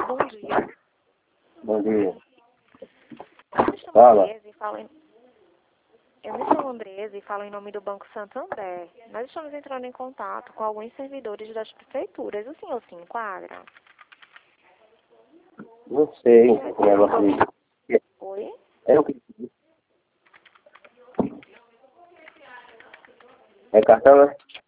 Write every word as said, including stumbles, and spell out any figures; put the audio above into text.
Bom dia. Bom dia. Eu me chamo Fala. Andresa e falo em... Eu me chamo Andresa e falo em nome do Banco Santander. Nós estamos entrando em contato com alguns servidores das prefeituras. O senhor se enquadra? Não sei o negócio de... Oi? É o que... É cartão, né?